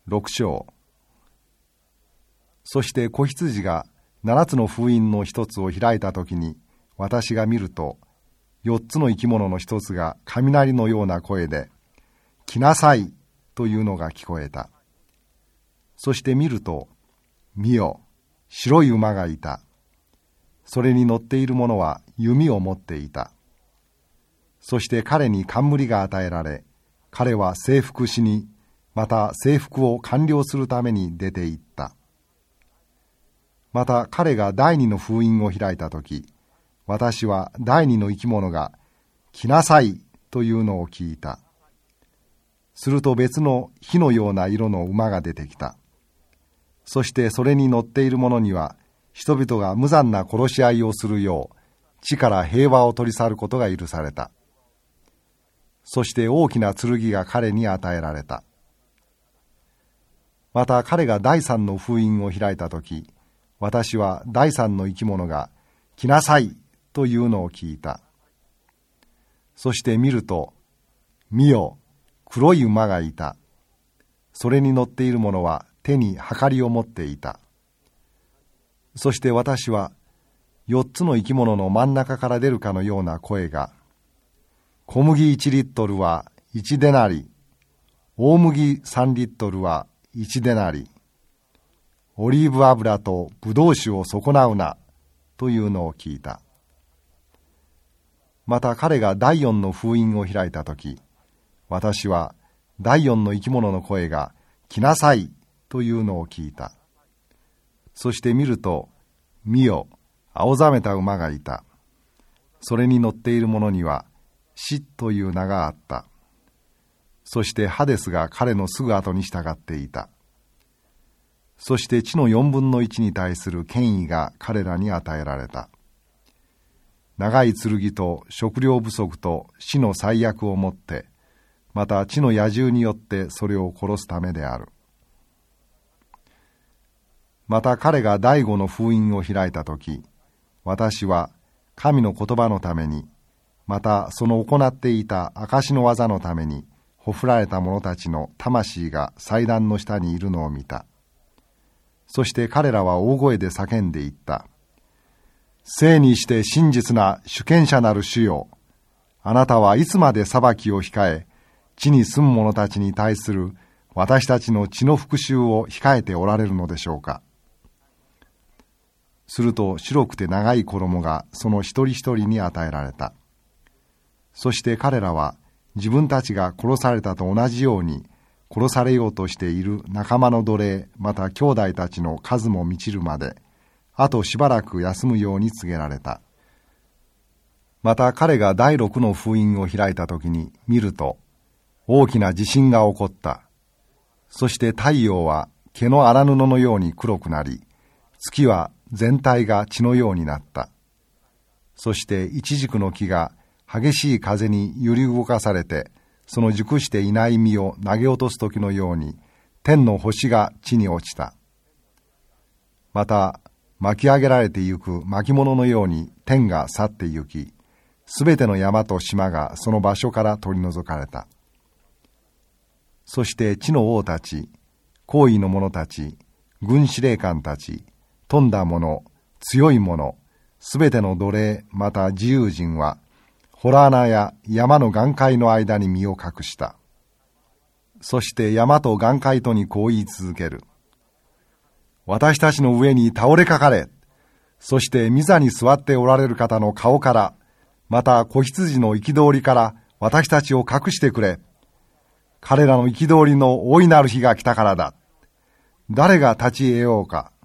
6章。そして子羊が7つの封印の一つを開いたときに、私が見ると、4つの生き物の一つが雷のような声で、来なさいというのが聞こえた。そして見ると、見よ、白い馬がいた。それに乗っている者は弓を持っていた。そして彼に冠が与えられ、彼は征服しに、また征服を完了するために出て行った。また彼が第二の封印を開いたとき、私は第二の生き物が来なさいというのを聞いた。すると別の火のような色の馬が出てきた。そしてそれに乗っている者には、人々が無残な殺し合いをするよう、地から平和を取り去ることが許された。そして大きな剣が彼に与えられた。また彼が第三の封印を開いたとき、私は第三の生き物が来なさいというのを聞いた。そして見ると、見よ、黒い馬がいた。それに乗っている者は手にはかりを持っていた。そして私は4つの生き物の真ん中から出るかのような声が、小麦1リットルは1デナリ、大麦3リットルは1デナリ、オリーブ油とブドウ酒を損なうな、というのを聞いた。また彼が第4の封印を開いたとき、私は第4の生き物の声が、来なさい、というのを聞いた。そして見ると、見よ、青ざめた馬がいた。それに乗っている者には、死という名があった。そしてハデスが彼のすぐ後に従っていた。そして地の4分の1に対する権威が彼らに与えられた。長い剣と食料不足と死の災厄をもって、また地の野獣によってそれを殺すためである。また彼が第5の封印を開いたとき、私は神の言葉のために、またその行っていた証の技のために、ほふられた者たちの魂が祭壇の下にいるのを見た。そして彼らは大声で叫んでいった。生にして真実な主権者なる主よ。あなたはいつまで裁きを控え、地に住む者たちに対する私たちの血の復讐を控えておられるのでしょうか。すると白くて長い衣がその一人一人に与えられた。そして彼らは自分たちが殺されたと同じように殺されようとしている仲間の奴隷また兄弟たちの数も満ちるまであとしばらく休むように告げられた。また彼が第6の封印を開いたときに見ると大きな地震が起こった。そして太陽は毛の荒布のように黒くなり、月は全体が血のようになった。そしてイチジクの木が激しい風に揺り動かされて、その熟していない実を投げ落とす時のように、天の星が地に落ちた。また巻き上げられてゆく巻物のように天が去ってゆき、すべての山と島がその場所から取り除かれた。そして地の王たち、高位の者たち、軍司令官たち、富んだ者、強い者、すべての奴隷また自由人は、洞穴や山の岩塊の間に身を隠した。そして山と岩塊とにこう言い続ける。私たちの上に倒れかかれ。そして御座に座っておられる方の顔から、また子羊の憤りから私たちを隠してくれ。彼らの憤りの大いなる日が来たからだ。誰が立ち得ようか。